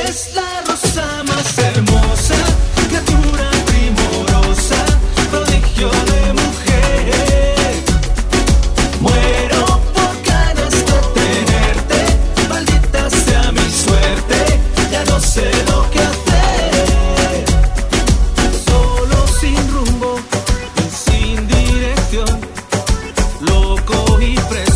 Eres la rosa más hermosa, criatura primorosa, prodigio de mujer. Muero por ganas de tenerte, maldita sea mi suerte, ya no sé lo que hacer. Solo sin rumbo y sin dirección, loco y preso.